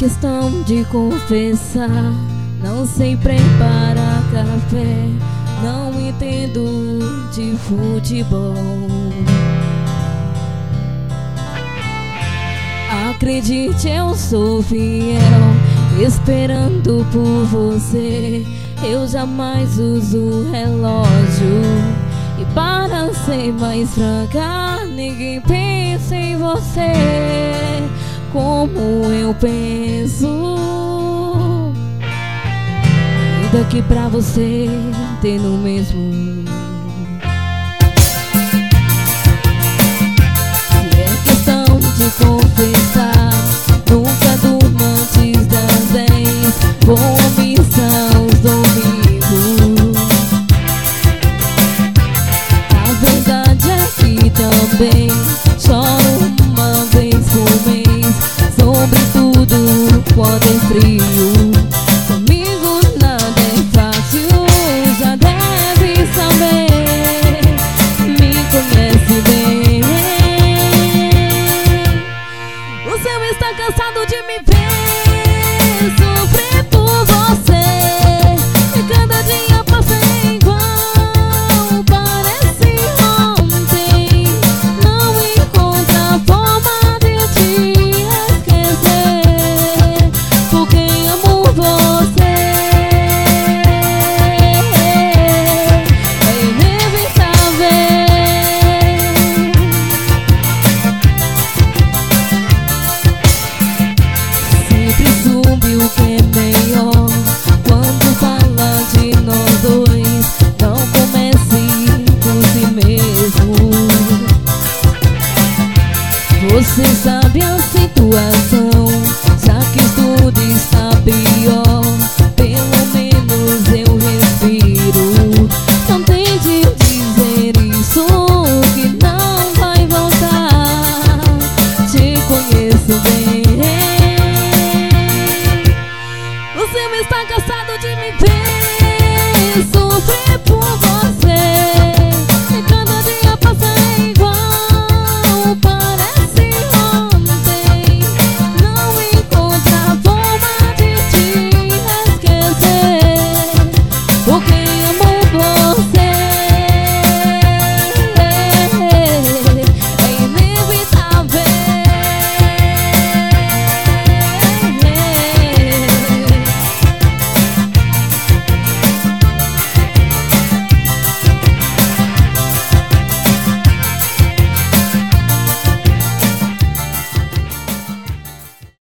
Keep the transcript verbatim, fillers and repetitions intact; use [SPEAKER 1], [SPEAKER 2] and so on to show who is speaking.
[SPEAKER 1] questão de confessar, não sei preparar café, não entendo de futebol. Acredite, eu sou fiel, esperando por você. Eu jamais uso relógio, e para ser mais franca, ninguém pensa em você como eu penso. Ainda que pra você ter no mesmo. Se é questão de confessar, nunca durmo antes das dez. Vou à missa aos domingos. A verdade é que também choro uma vez por mês, sobretudo quando é frio. Comigo nada é fácil, já deve saber, me conhece bem. O céu está cansado de me ver sofrer por você, e cada dia passa igual, parece ontem. Não encontra forma de te esquecer, porque amo você. É inevitável. Sempre soube o que é melhor quando fala de nós dois. Não comece por si mesmo. Você sabe a situação.